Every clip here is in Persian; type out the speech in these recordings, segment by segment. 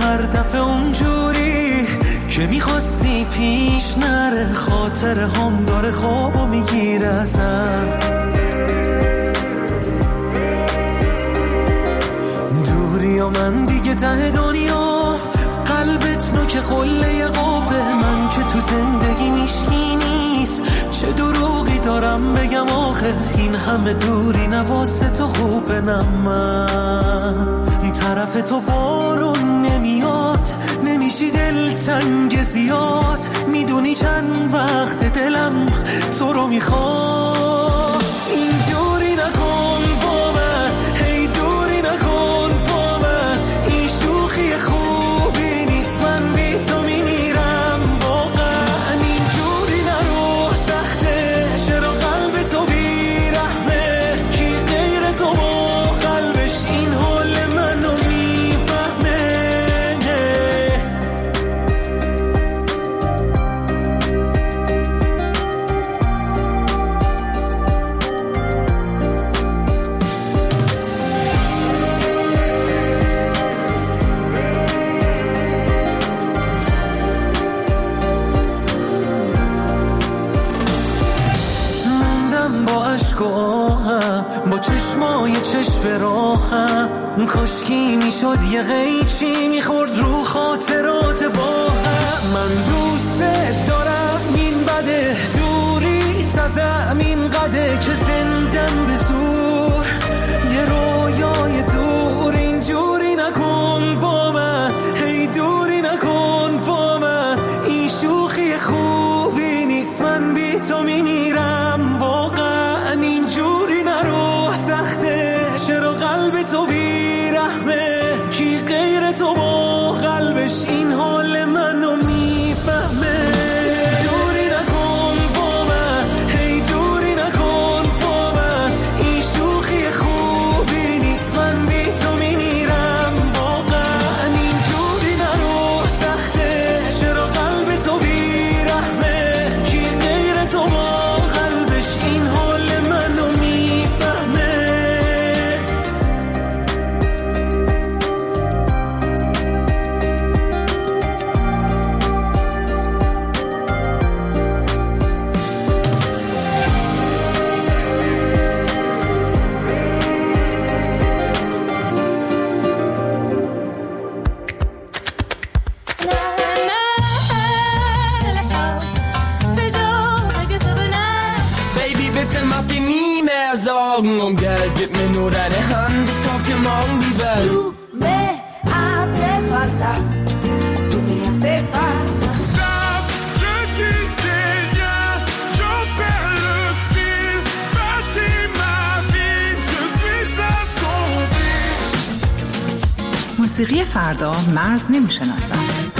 هر دفعه اونجوری که میخواستی پیش نره، خاطر هم داره خوابو میگیره ازم. دوری و من دیگه ته دنیا، قلبت نوک قله قابه، من که تو زندگی میشکی نیست، چه دروغی دارم بگم آخه، این همه دوری نواسه تو خوبه. نه من طرف تو بارون نمیاد، نمیشی دلتنگ زیاد، میدونی چند وقت دلم تو رو میخواد. اینجوری نکن با من، هی دوری نکن با من، این شوخی خوبی نیست، من بی تو میمیرم واقعا. اینجوری نرو سخته، چرا قلب تو بیرحمه، کی غیر تو با قلبش این حال منو میفهمه. با چشمای چشم راهم، کاشکی میشد یه قیچی میخورد رو خاطرات با هم. من دوست دارم این بده، دوری تزم این قده که زندم به زور یه رویای دور. اینجوری نکن با من، هی دوری نکن با من، این شوخی خوبی نیست، من بی تو میمیرم واقعا. اینجوری نرو سخته، چرا قلب تو بیرحمه، کی غیر تو با قلبش این حال منو میفهمه. اینجوری نکن با من، هی دوری نکن با من، این شوخی خوبی نیست، من بی تو میمیرم واقعا. اینجوری نرو سخته، چرا قلب تو بیرحمه، کی غیر تو با قلبش این حال منو میفهمه. Und Geld, gib mir nur deine Hand, ich kauf dir morgen die Welt. Du me hace falta, tu me hace falta. Stop, je tisse des liens, j'en perds le fil, bâtis ma vie, je suis assombri. موسیقی فردا مرز نمیشناسد.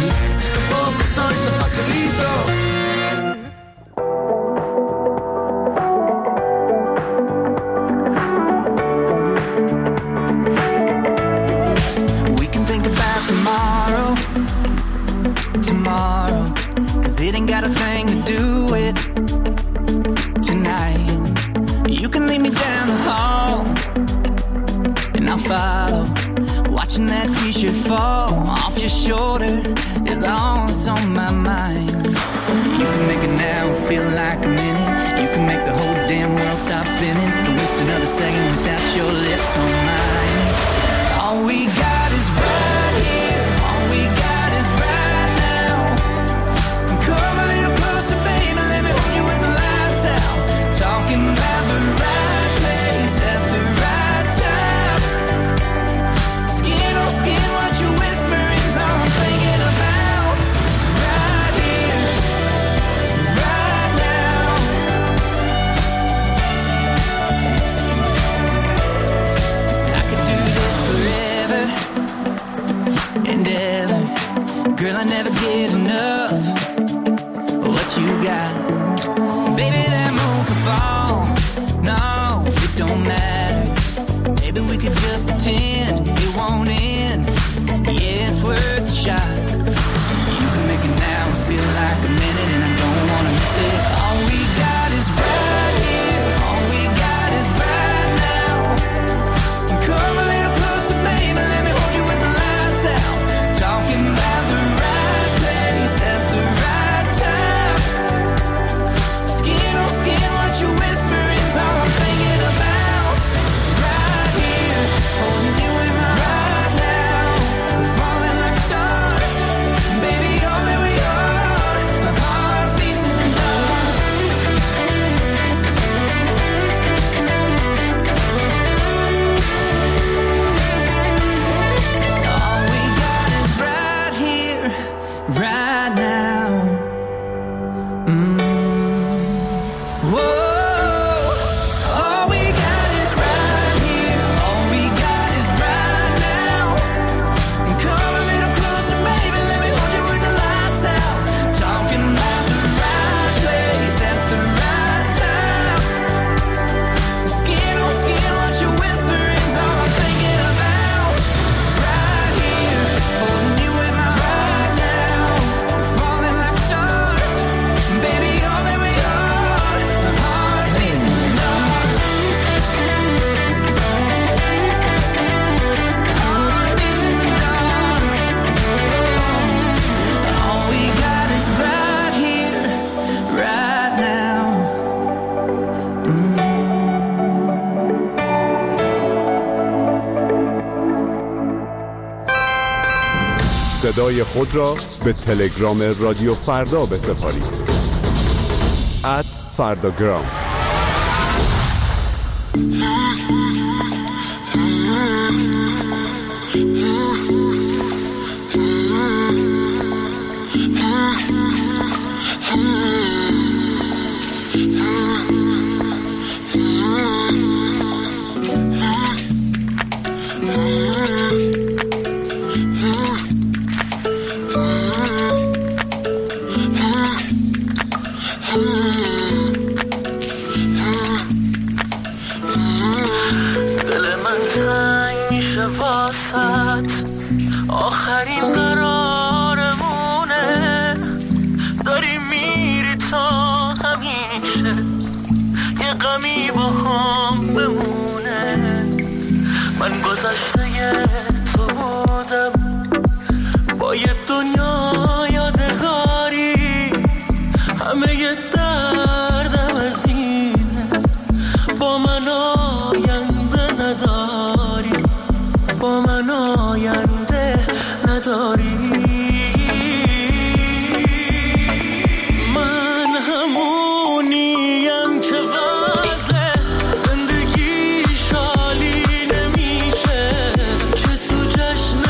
Tomorrow, 'cause it ain't got a thing to do with tonight. You can lead me down the hall and I'll follow. Watching that t-shirt fall off your shoulder is all that's on my mind. You can make it now feel like a minute. You can make the whole damn world stop spinning. Don't waste another second without your lips on mine. All we got is right here. All we got is right now. Come a little closer, baby. Let me hold you with the lights out. Talking about the right place at the right time. Skin on skin, what you whispering is all I'm thinking about. Right here, right now. I could do this forever and ever. Girl, I never get enough of what you got. Baby, that moon could fall. No, it don't matter. Maybe we could just pretend it won't end. Yeah, it's worth a shot. You can make it now and feel like a minute, and I don't wanna miss it. All we got is right here. All we got is right now. Come a little closer, baby. Let me hold you with the lights out. Talking صدای خود را به تلگرام رادیو فردا بسپارید. @فرداگرام. آخرین قرارمونه، داری میری تا همیشه یه غمی با هم بمونه. من گذشته تو بودم با یه دنیا یادگاری، همه یه دردم از اینه با من آینده نداری، با من آینده نداری. من همونیم که وضع زندگی شالی نمیشه، که تو جشن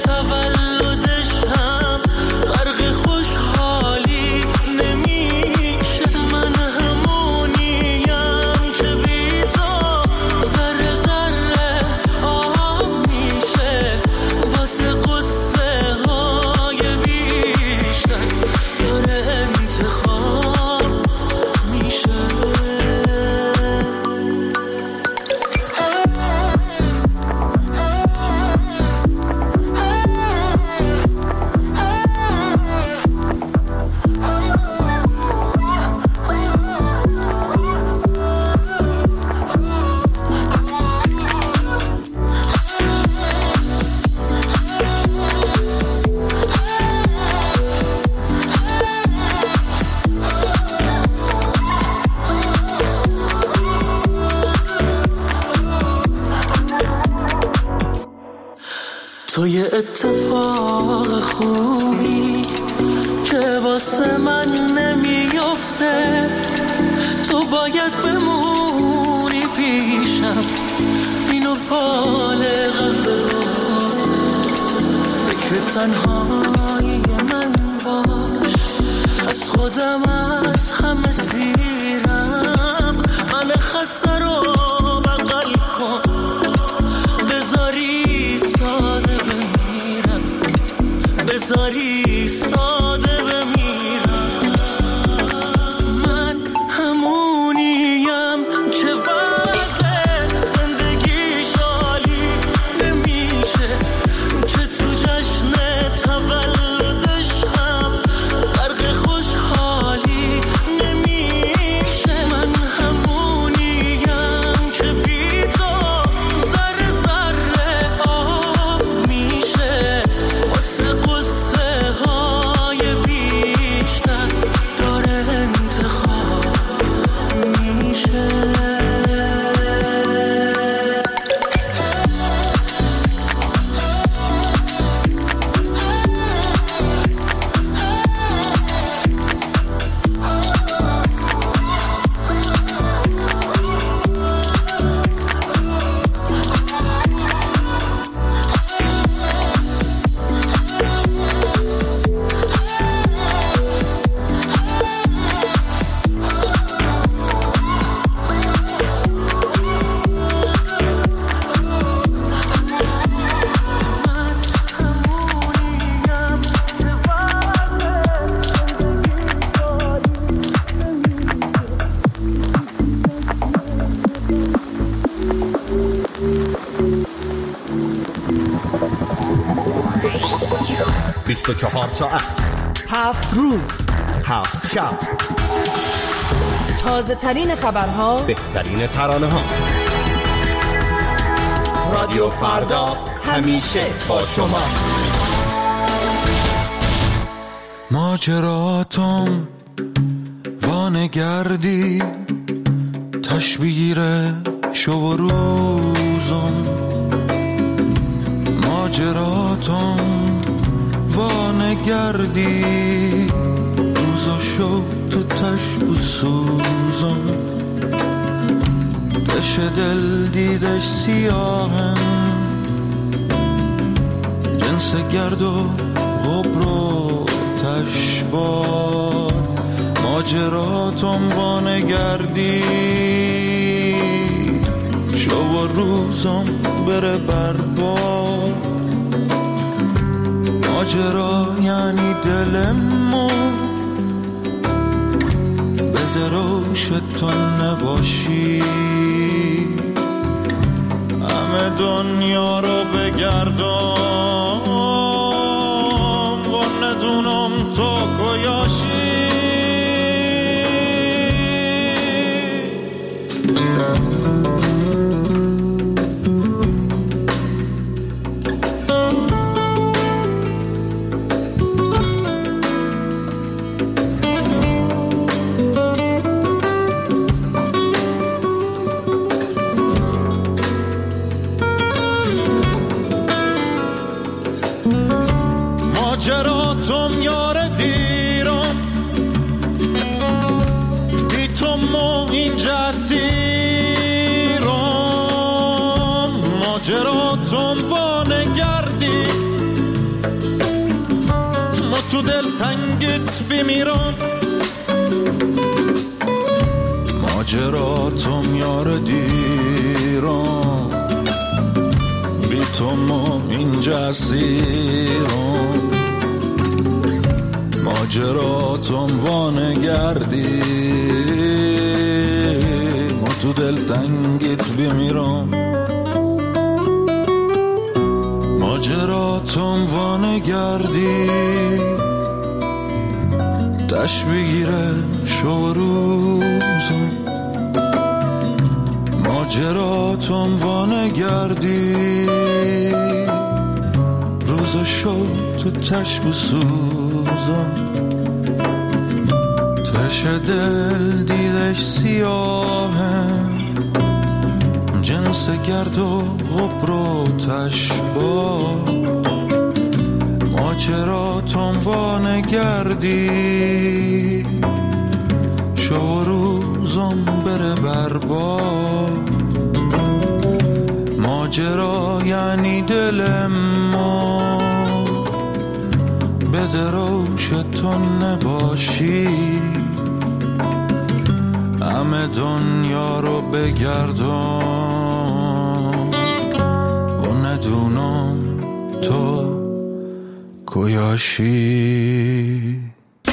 تولدشم غرق خوشحالی نمیشه. من همونیم که بی تو ذره ذره آب میشه، واسه قصه های بیشتر داره انتخاب میشه. تو یه اتفاق خوبی که واسه من نمیفته، تو باید بمونی پیشم، اینو فالقم بگفته. فکر تنهایی من باش، از خودم از همه سیرم. من خسته رو بغل کن، بذاری ساده بمیرم، بذاری ساده بمیرم. من همونیم که وضع زندگی شالی نمیشه، که تو جشن تولدشم غرق خوشحالی نمیشه. من همونیم که بی تو ذره ذره آب میشه، واسه قصه های بیشتر داره انتخاب میشه. ساعت 7 روز 7 شب، تازه ترین خبرها، بهترین ترانه ها. رادیو فردا همیشه با شماست. ماجراتم وانگردی تشبیره شو و روزم، ماجراتم وانگردی روزا شد تو تشب و سوزم دش دل دیدش سیاهن جنس گرد و غبر و تشباد ماجراتم وانگردی شو و روزم بره برباد ماجرا یعنی دلمو بده روش تو نباشی همه دنیا رو بگردم و ندونم تو کجایی ماجراتم یار دیرم بی تو ما اینجا اسیرم ماجراتم وانگردی ما تو دل تنگت بمیرم ماجراتم یار دیرم بی تو ما اینجا اسیرم ماجراتم وانگردی ما تو دل تنگیت بمیرم ماجراتم وانگردی دشت بگیره شو روزم ماجراتم وانگردی روزا شد تو تشب و سوزم تش دل دیدش سیاهه جنس گرد و غبر و تشبا ماجراتم وانگردی شو روزم بره برباد ماجرا یعنی دل ما بده روش تو نباشی همه دنیا رو بگردم و ندونم تو کجایی.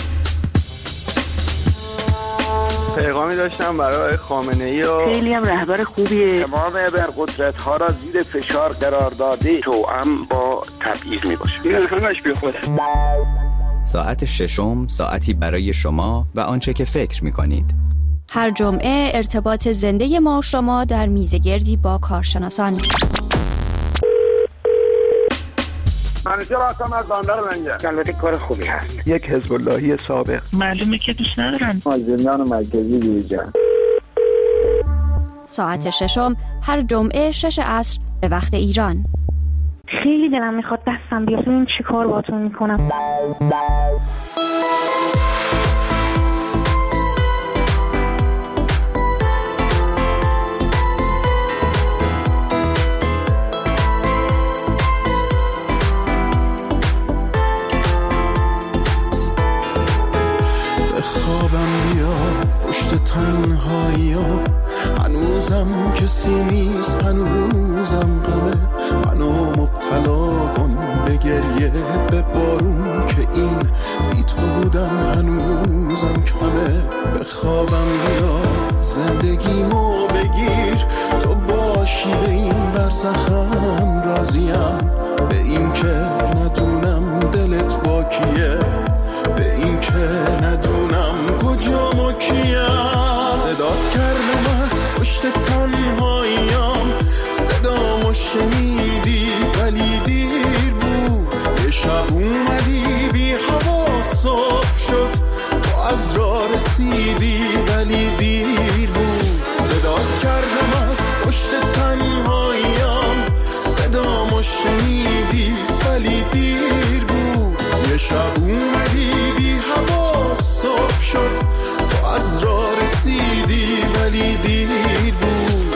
پیغامی داشتم برای خامنه‌ای و خیلی هم رهبر خوبیه. تمام ابرقدرت‌ها را زیر فشار قرار داده توأم با تبعیض میباشه. این همش بیخوده. ساعت ششم ساعتی برای شما و آنچه که فکر می‌کنید. هر جمعه ارتباط زنده ما شما در میزگردی با کارشناسان. منیجر هستم از بندر لنگر. البته کار خوبی هست. یک حزب اللهی سابق. معلومه که دوست ندارم. از زندان مرکزی بیرون. ساعت ششم هر جمعه 6 عصر به وقت ایران. خیلی دلم میخواد دستم بیاد ببینم چی کار باهاتون میکنم. خوابم بیا پشت تنهایی ها هنوزم کسی نیست هنوزم غمه منو مبتلا کن به گریه به بارون که این بی تو بودن هنوزم کمه به خوابم بیا زندگیمو بگیر تو باشی به این برزخم راضیم به این که ندونم دلت با کیه به این که ندونم کجا ما کیم صدات کردم از پشت تنهاییم صدامو شنیدی ولی دیر بود یه شب اومدی بی هوا صبح شد تو از راه رسیدی ولی دیر بود صدات کردم از پشت تنهاییم صدامو شنیدی ولی دیر بود شب اومدی بی هوا صبح شد، تو از راه رسیدی ولی دیر بود.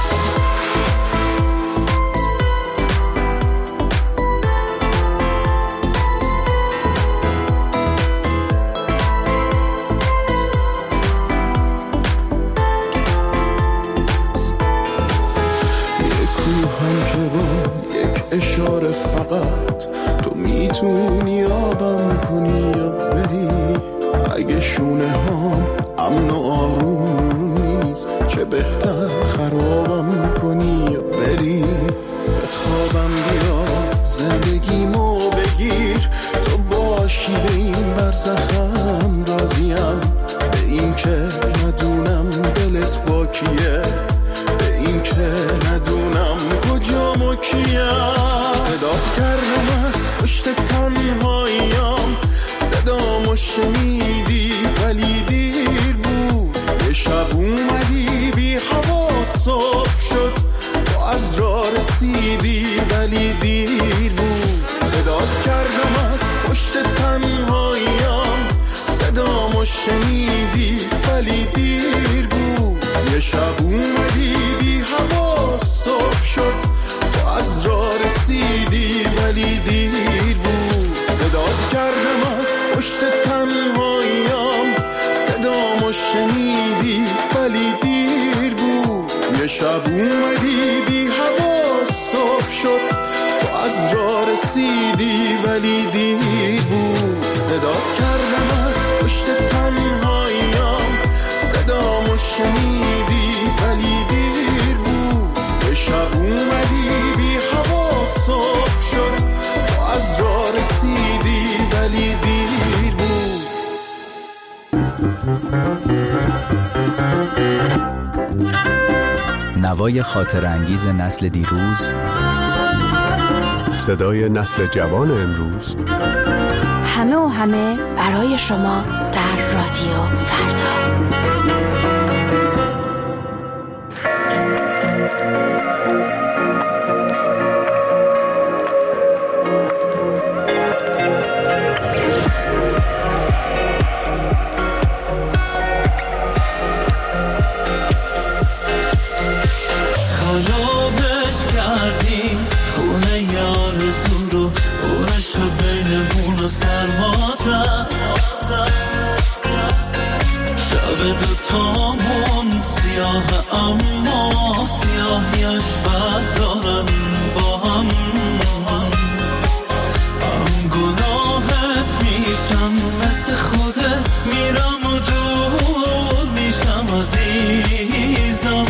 اشاره فقط تو میتونی آبم کنی یا بری. اگه شونه هم امن و آروم نیست، چه بهتر خرابم کنی یا بری. به خوابم بیا زندگیمو بگیر، تو باشی به این برزخم راضیم. به این که ندونم دلت با کیه، به این که ندونم کجا مکیم. صدا کردم از پشت تنهاییم، صدامو شنیدی ولی دیر بود. یه شب اومدی بی هوا صبح شد، تو از راه رسیدی ولی دیر بود. صدا کردم از پشت تنهاییم، صدامو شنیدی ولی دیر بود. یه شب اومدی بی هوا صبح شد، تو از راه رسیدی ولی دیر بود. صدا کردم از پشت تنهاییم، صدامو شنیدی ولی دیر بود. یه شب اومدی بی هوا صبح شد، تو از راه رسیدی ولی دیر بود. صدا کردم از پشت تنهاییم، صدامو شنیدی ولی دیر بود. یه شب اومدی بی هوا صبح شد، تو از راه رسیدی ولی دیر بود. نوای خاطر انگیز نسل دیروز، صدای نسل جوان امروز، همه و همه برای شما در رادیو فردا. خرابش کردیم خونه یار زورو، اون عشق بینمون و سرمازم. شب دوتامون سیاه اما سیاهیش فرق دارن با هم. هم گناهت میشم مثل خودت، میرم و دور میشم عزیزم.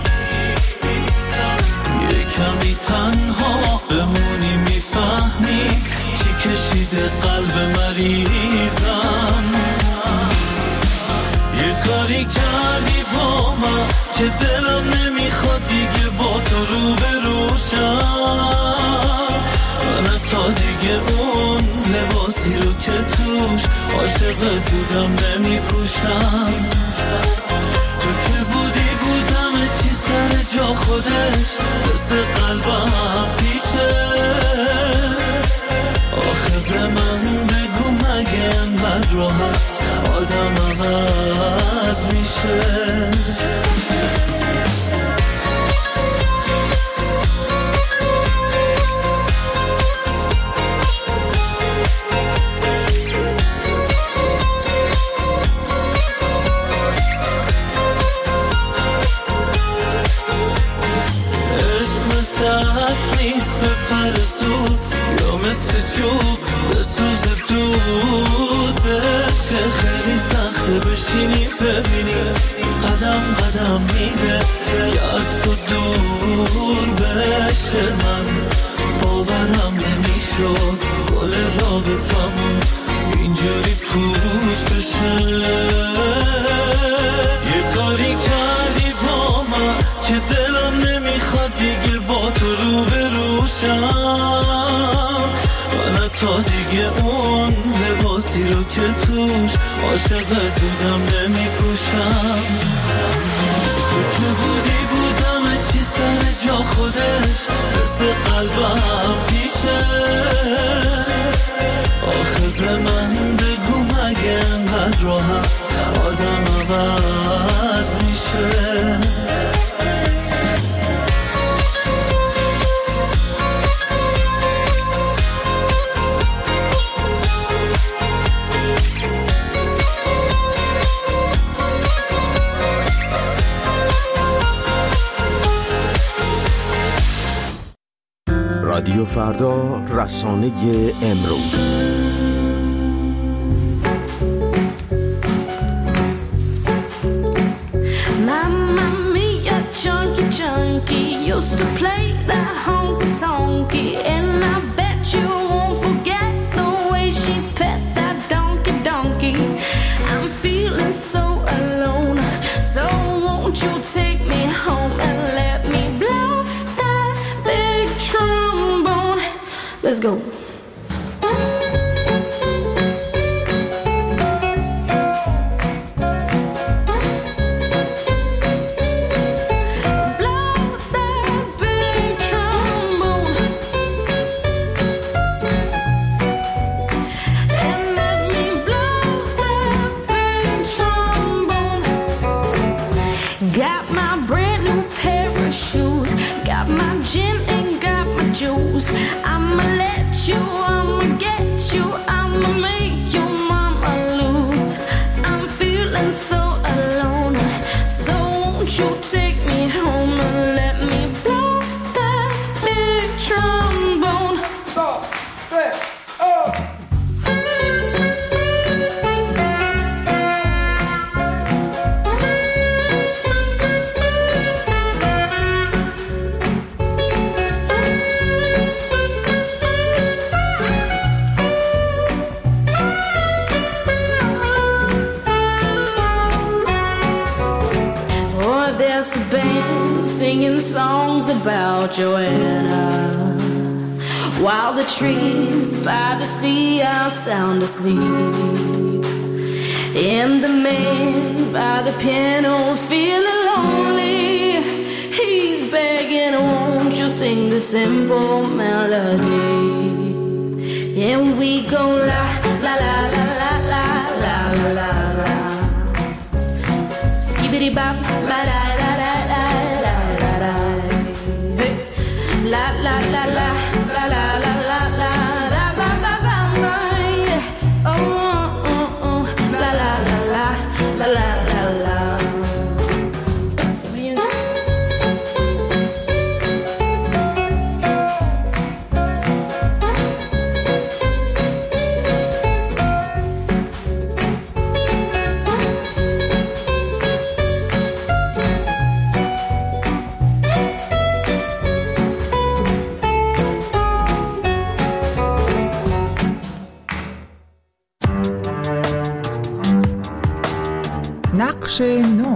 یه کمی تنها بمونی میفهمی چی کشیده قلب مریضم. یه کاری کردی با من که دلم نمیخواد دیگه با تو رو بروشم. من تا دیگه اون لباسی رو که توش عاشقت بودم نمیپوشم. تو که بودم چی سر جا خودش مثل قلبم پیشه. آخه به من بگو مگه انقدر راحت آدم عوض میشه؟ نیست به پر زود یا مثل چوب بسوز دود بشه. خیلی سخته بشینی ببینی قدم قدم میره که از تو دور بشه. من باورم نمیشد گل رابطمون اینجوری پوچ بشه. یه کاری کردی با من که دلم نمیخواد دیگه با تو رو بروشم. من تا دیگه اون لباسی رو که توش عاشقت بودم نمیپوشم. تو که بودم چی سر جا خودش مثل قلبم پیشه. آخه به رادیو فردا، رسانه امروز. Used to play that honky-tonky, and I bet you won't forget the way she pet that donkey. I'm feeling so alone, so won't you take me home and let me blow that big trombone? Let's go. I'ma let you, I'ma get you, I'ma make your mama lose. I'm feeling so alone, so won't you take me home and let me blow that big trombone? 3, there's a band singing songs about Joanna, while the trees by the sea are sound asleep, and the man by the piano's feeling lonely. He's begging, won't you sing the simple melody? And we go la la la la la la la la la, skibbity bop la la la la la la la la, hey. La la la la la la la la la la la la la la, yeah. Oh oh oh la la la la la la la la. نقش نو.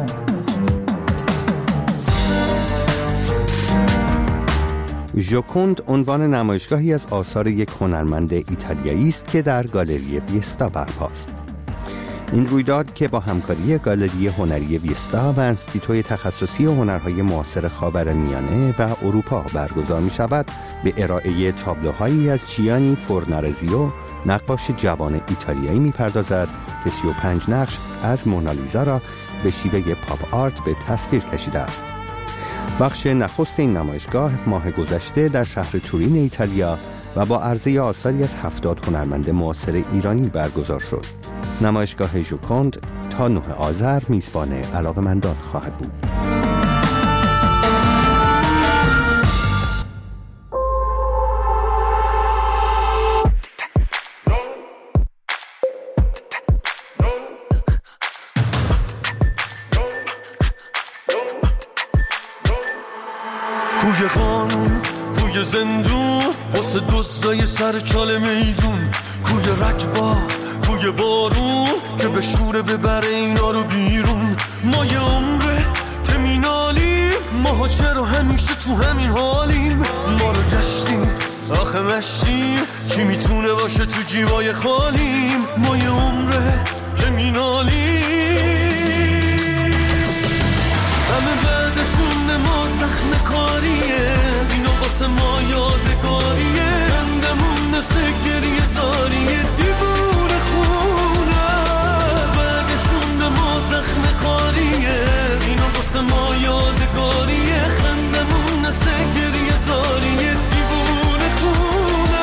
ژوکوند عنوان نمایشگاهی از آثار یک هنرمند ایتالیایی است که در گالری ویستا برپاست. این رویداد که با همکاری گالری هنری ویستا و انستیتوی تخصصی هنرهای معاصر خاورمیانه و اروپا برگزار می شود، به ارائه تابلوهایی از جیانی فورنارزیو، نقاش جوان ایتالیایی می پردازد که 35 نقش از مونالیزا را به شیوه پاپ آرت به تصویر کشیده است. بخش نخست این نمایشگاه ماه گذشته در شهر تورین ایتالیا و با عرضه آثاری از 70 هنرمند معاصر ایرانی برگزار شد. نمایشگاه ژوکوند تا 9 آذر میزبان علاقه‌مندان خواهد بود. کوی قانون، کوی زندون، واسه دزدای سر چاله میدون، کوی رکبا، کوی بارون که به شوره ببره اینا رو بیرون. ما یه عمره که مینالیم، ماها چرا همیشه تو همین حالیم؟ ما رو گشتیم آخه مشتیم، کی میتونه باشه تو جیبای خالیم؟ ما یه عمره که مینالیم، همه بعدشون ما زخم کاریه، اینا واسه ما یادگاریه، خندمون نسه گریه زاریه، دیوونه خونه، بعدشون ما زخم کاریه، اینا واسه ما یادگاریه، خندمون نسه گریه زاریه، دیوونه خونه.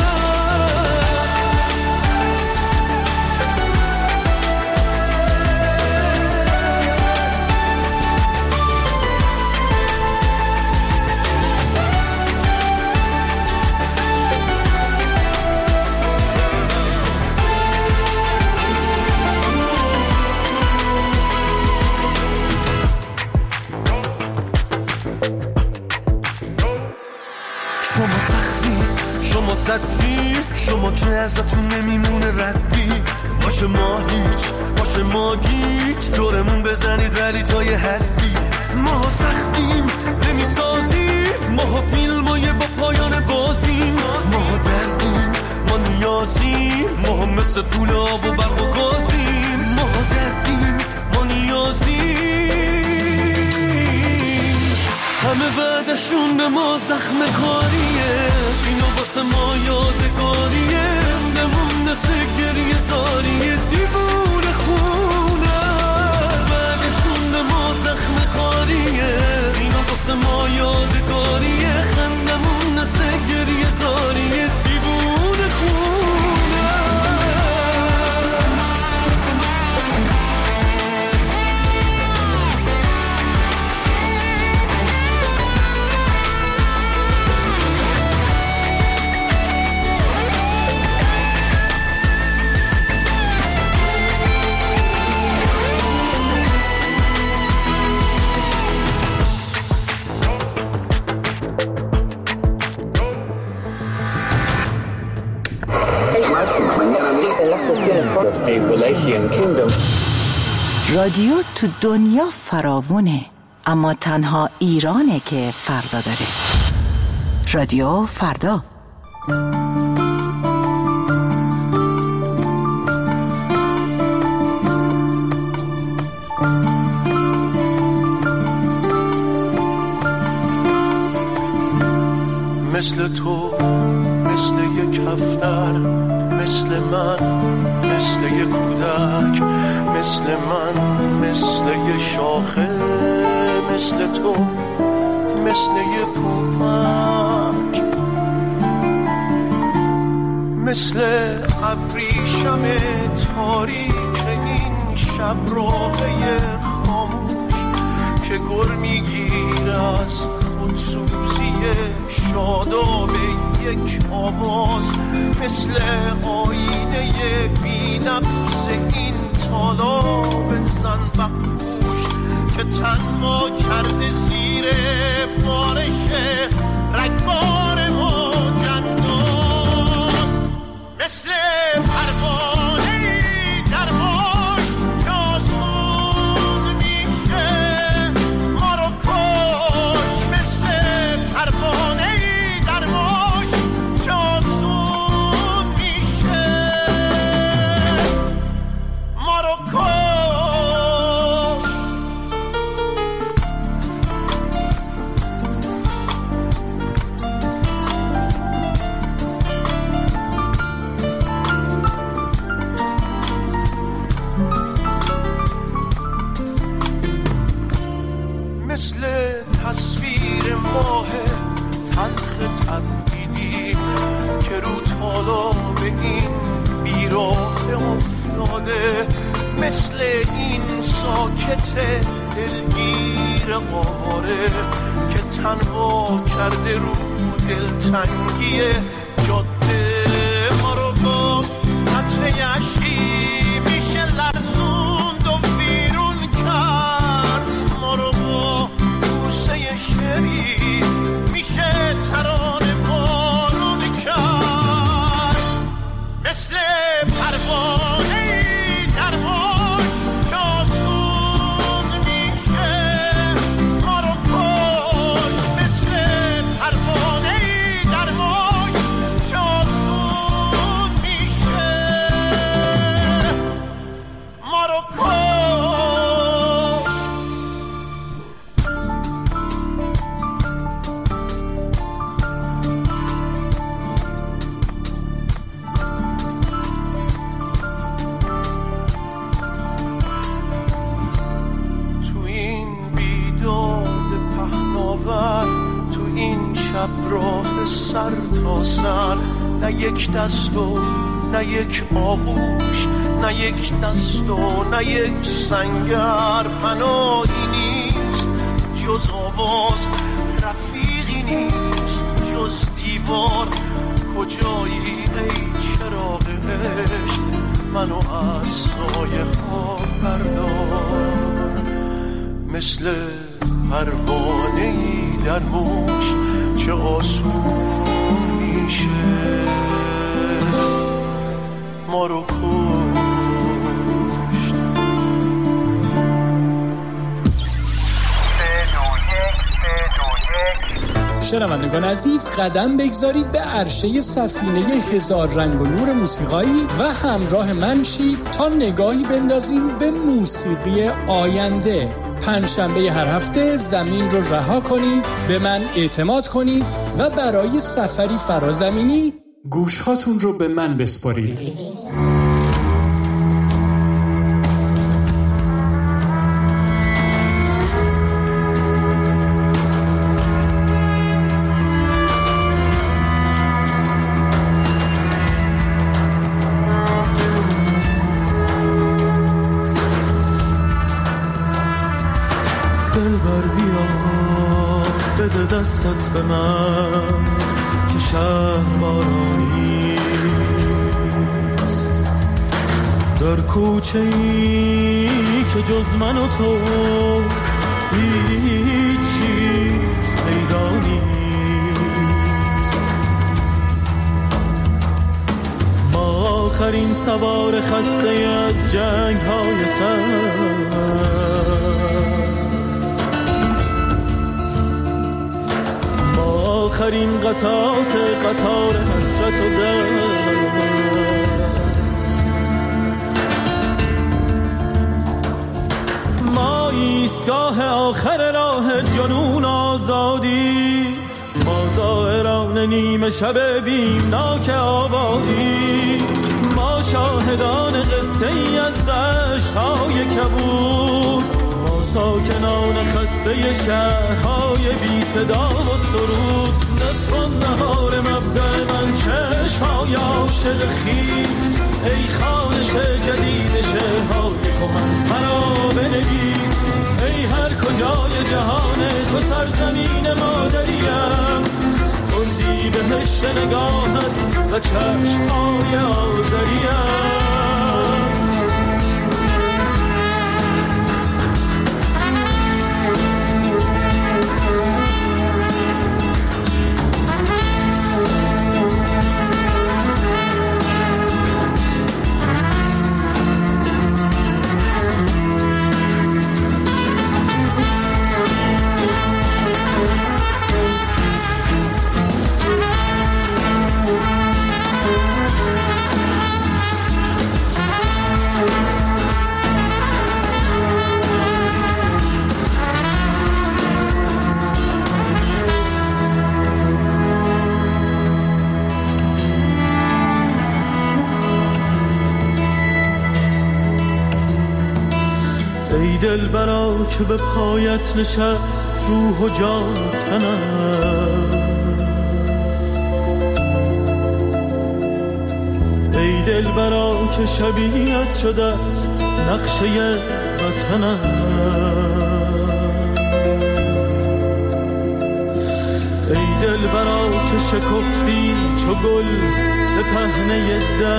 صدی، شما که ازتون نمیمونه ردی. باشه ما هیچ، باشه ما گیج، دورمون بزنید ولی تا یه حدی. ما سختیم نمیسازیم، ما فیلمای با پایان بازیم. ما دردیم، ما نیازیم، ما مثل پول آب و برق و گازیم. ما دردیم، ما نیازیم، همه بعدشون به ما زخم کاریه. اینو واسه ما یادگاریه، نمون مثل گریه زاریه دیوونه خونه. بعدشون به ما زخم کاریه، اینو واسه ما یادگاریه، خندمون مثل گریه زاریه دیوونه خونه. رادیو تو دنیا فراوونه، اما تنها ایرانه که فردا داره. رادیو فردا. مثل تو، مثل یک هفتر، مثل من، مثل یک کودک، مثل من، مثل یک شاخه، مثل تو، مثل یک پوپک، مثل ابریشم تاریک این شب راهی خاموش که گر میگیر از خودسوزی شاداب یک آواز، مثل آینه بی‌نبض این طالاب زنبقپوش که تنها کرده زیر بارش رگبار موج انداز، مثل پروانه‌ای در باش جاسون میشه ما رو کش، مثل پروانه‌ای در باش جاسون میشه ما رو کش. مثل تصویر ماه تلخ تبدیلی که رو طالاب این بیراه افتاده، مثل این ساکت دلگیر قاره که تنها کرده رو دلتنگی جاده ما رو با قطره اشکی میشه لرزوند و بیرون کرد، ما رو با بوسه شری میشه ترانه بارون کرد، مثل پروانه‌ای در باش جاسون میشه ما رو کش، مثل پروانه‌ای در باش جاسون میشه ما رو کش. تو این بیداد پهناور، تو این شب راه سر تا سر، نه یک دست و نه یک آغوش، نه یک دست و نه یک سنگر، پناهی نیست جز آواز، رفیقی نیست جز دیوار، کجایی ای چراغ عشق منو از سایه ها بردار، مثل پروانه‌ای در موش چه آسون میشه شنوندگان عزیز قدم بگذارید به عرشه سفینه هزار رنگ و نور موسیقایی و همراه من شید تا نگاهی بندازیم به موسیقی آینده. پنجشنبه هر هفته زمین رو رها کنید، به من اعتماد کنید و برای سفری فرازمینی گوشهاتون رو به من بسپارید. دستت به من که شهر بارانیست، در کوچه ای که جز من و تو هیچ چیز پیدا نیست. ما آخرین سوار خسته از جنگ های سر، آخرین قطار حسرت و درد، ما ایستگاه آخر راه جنون آزادی، ما زائران نیمه شب بیمناک آبادی، ما شاهدان قصه ای از دشت‌های کبود، ساکنان خسته شهرهای بی صدا و سرود. نصف نهار مبدأ من چشم‌های عاشق خیز، ای خوانش جدید شعرهای کهن مرا بنویس. ای هر کجای جهان تو سرزمین مادریم، اردی بهشت نگاهت و چشم‌های آذریم. دل برا که به پایت نشست روح و جان تنم، ای دل برا که شبیهت شده است نقشه وطنم، ای دل برا که شکفتی چو گل به پهنه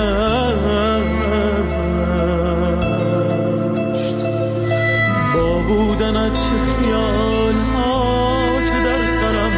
بودنت چه خیال ها که در سرم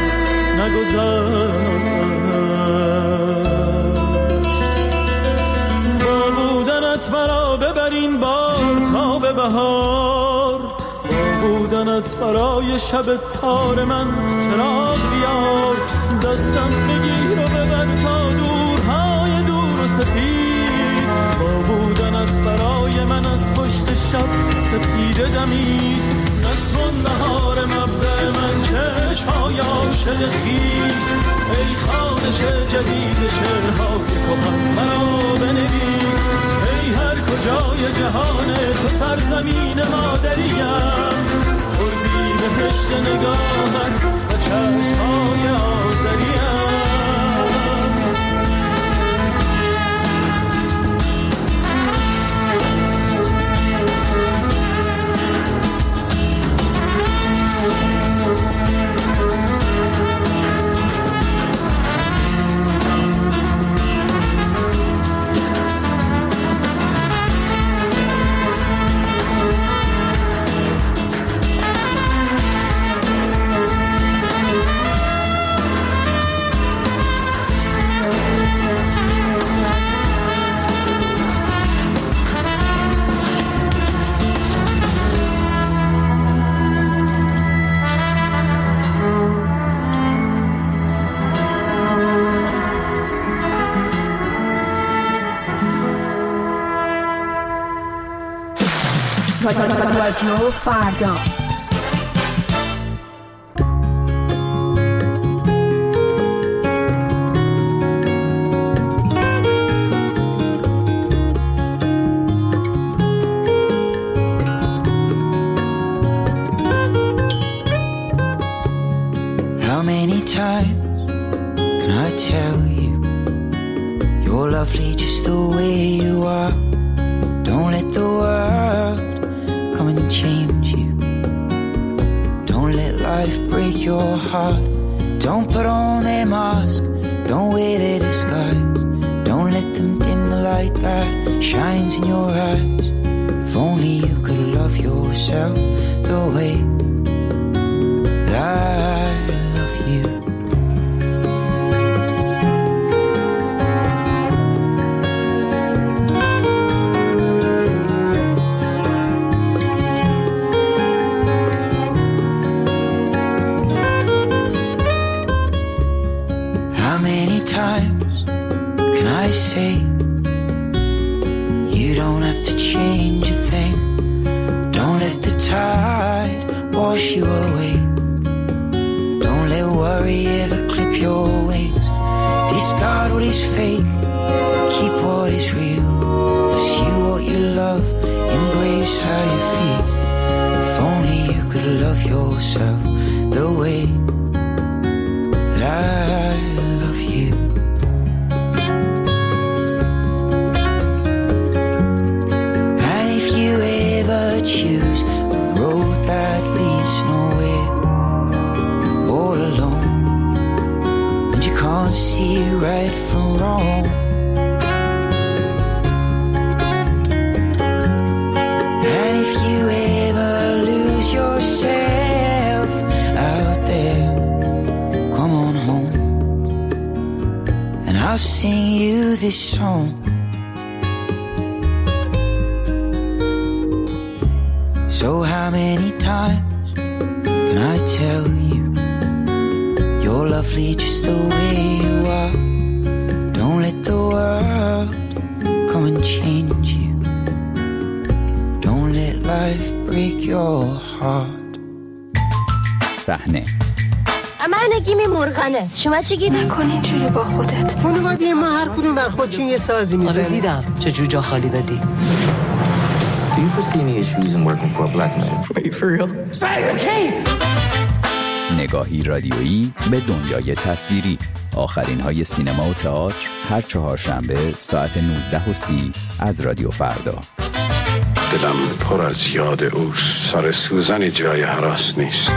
نگذشت، با بودنت مرا ببرین بار تا به بهار، با بودنت برای شب تار من چراغ بیار، دستم بگیر و ببر تا دورهای دور و سپید، با بودنت برای من از پشت شب سپیده دمید. نصف نهار مبدأ من چشم‌های عاشق خیز، ای خوانش جدید شعرهای کهن مرا بنویس. ای هر کجای جهان تو سرزمین مادریم، اردی بهشت نگاهت و چشم‌های آذریم. رادیو فردا. How many times can I tell you you're lovely just the way you are? Don't let the world come and change you. Don't let life break your heart. Don't put on their mask, don't wear their disguise. Don't let them dim the light that shines in your eyes. If only you could love yourself the way that I love you. Times can I say you don't have to change a thing? Don't let the tide wash you away. Don't let worry ever clip your wings. Discard what is fake, keep what is real. Pursue what you love, embrace how you feel. If only you could love yourself the way that I love you. Choose a road that leads nowhere, all alone, and you can't see right from wrong. And if you ever lose yourself out there, come on home, and I'll sing you this song. So how many times can I tell you you're lovely just the way you are? Don't let the world come and change you. Don't let life break your heart. صحنه من نگیم مرغنه. شما چی گیر نکن اینجوری با خودت. خانواده ما هر کدوم بر خودشون یه سازی میزنه. آره دیدم چه جو جا خالی دادی. Do you foresee any issues in working for a black man? Are you for real? نگاهی رادیویی به دنیای تصویری. آخرین های سینما و تئاتر هر چهارشنبه ساعت 19:30 از رادیو فردا. دلم پر از یاد اوست. سر سوزن جای هراس نیست.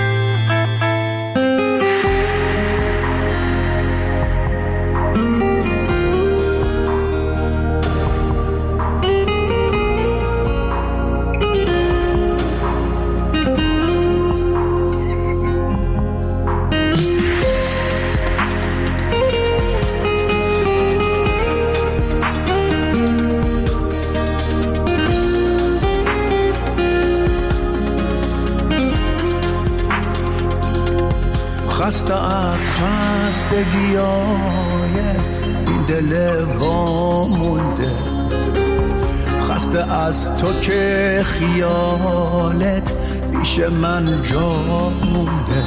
خسته از خستگیای این دل وامونده، خسته از تو که خیالت پیش من جا مونده،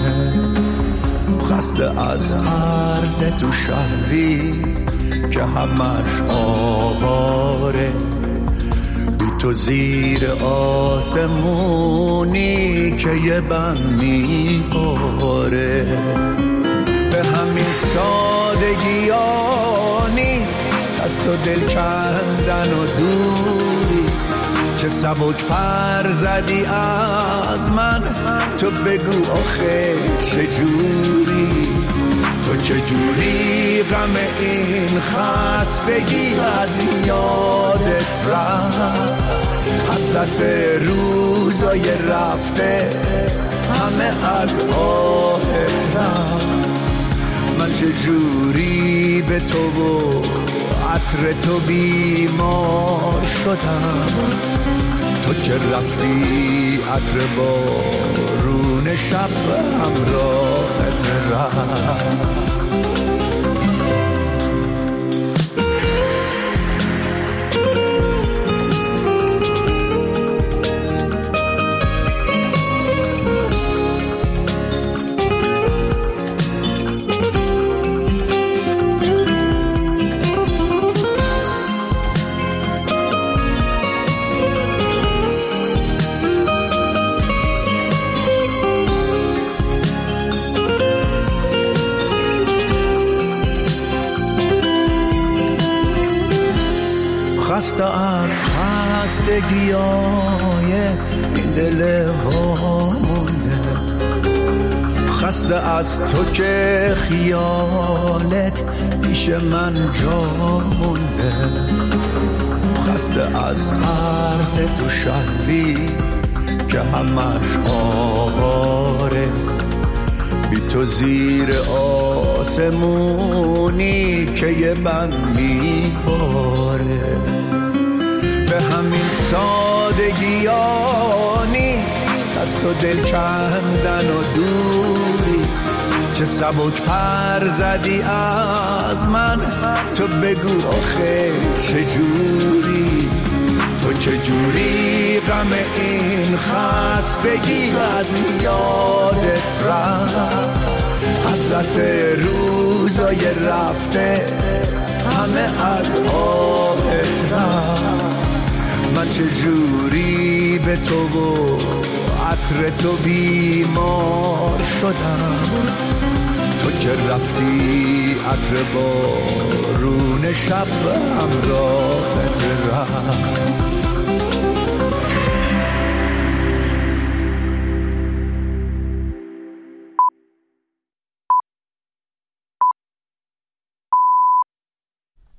خسته از عرض تو شهری که همش آواره، بی تو زیر آسمونی که یه بم میباره. به همین سادگی ها نیست از تو دل کندن و دوری، چه سبک پر زدی از من، تو بگو آخه چجوری، تو چجوری غم این خستگی از یادت رفت، حسرت روزای رفته همه از آهت رفت. من چجوری به تو و عطر تو بیمار شدم، تو که رفتی عطر بارون شب همراهت رفت. خسته از خستگیای این دل وامونده، خسته از تو که خیالت پیش من جا مونده، خسته از عرض تو شهری که همش آواره، بی تو زیر آسمونی که یه بند میباره. به همین سادگیانی است از تو دل کندن و دوری، چه سبک پر زدی از من، تو بگو آخه چجوری، تو چجوری غم این خستگی از یادت رفت، حسرت روزای رفته همه از آبت رفت. من چجوری به تو و عطر تو بیمار شدم، تو که رفتی عطر بارون شب همراهت رفت.